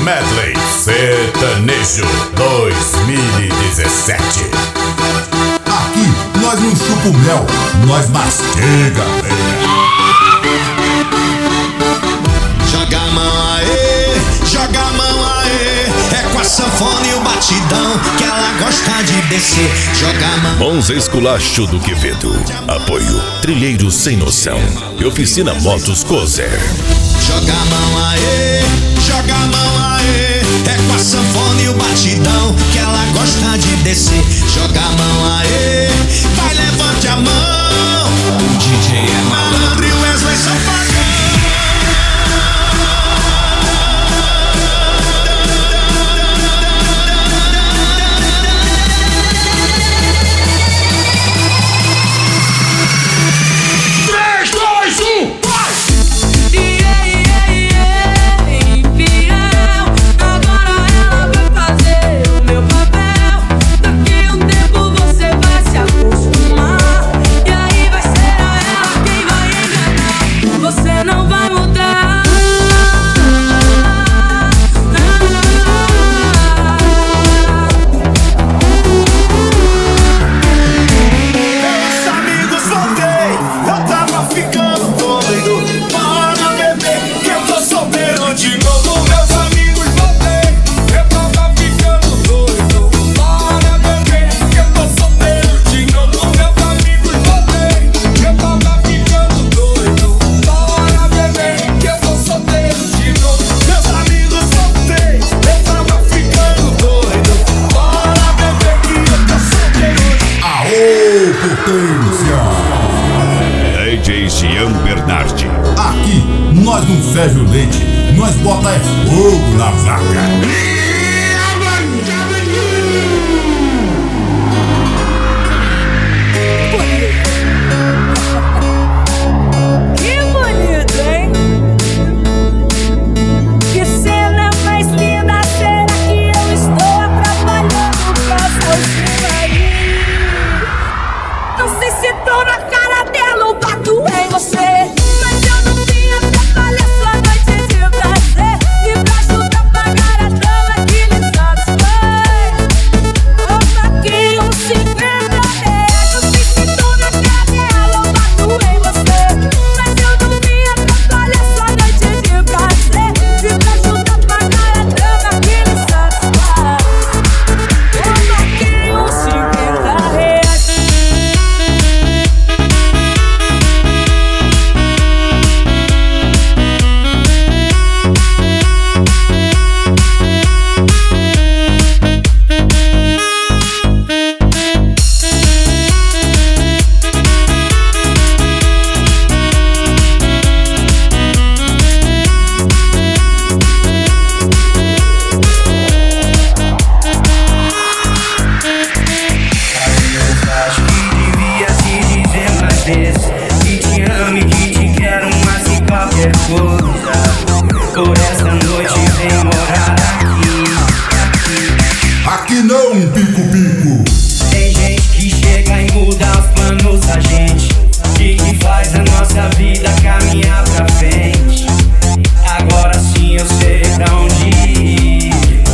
Medley Sertanejo 2017. Aqui nós não chupa o mel, nós mastiga. Joga a mão aê, joga a mão aê. É com a sanfona e o batidão que ela gosta de descer. Joga a mão. Bons Esculacho do Quevedo. Apoio Trilheiros Sem Noção e Oficina Motos Cozer. Joga a mão aê, joga a mão aê. É com a sanfona e o batidão que ela gosta de descer. Joga a mão aê, vai levante a mão. O DJ é malandro e o Wesley Safadão. DJ Jean Bernardi. Aqui nós não ferve o leite, nós bota é fogo na vaca. Aqui não, pico-pico. Tem gente que chega e muda os planos da gente e que faz a nossa vida caminhar pra frente. Agora sim eu sei pra onde ir.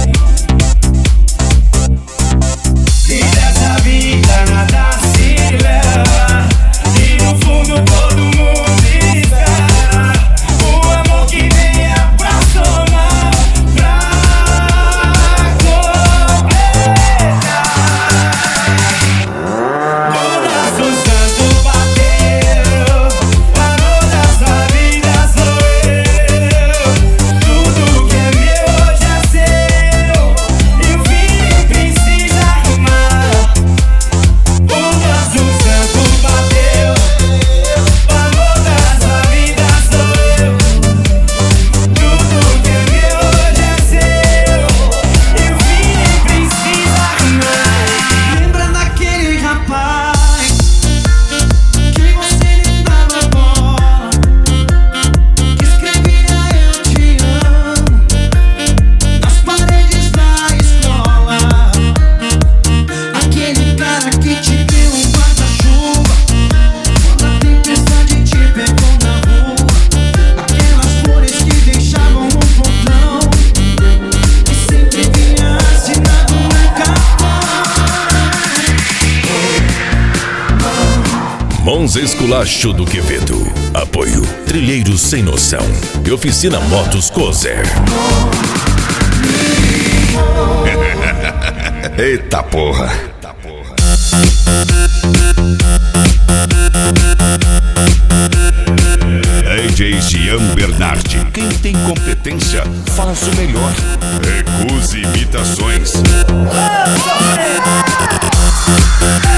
E dessa vida nada se leva, e no fundo todo mundo espera o amor que venha pra somar, pra completar. Os Esculacho do Quevedo. Apoio Trilheiros Sem Noção e Oficina Motos Cozer. Eita porra. DJ Jean Bernardi. Quem tem competência faz o melhor. Recuse imitações.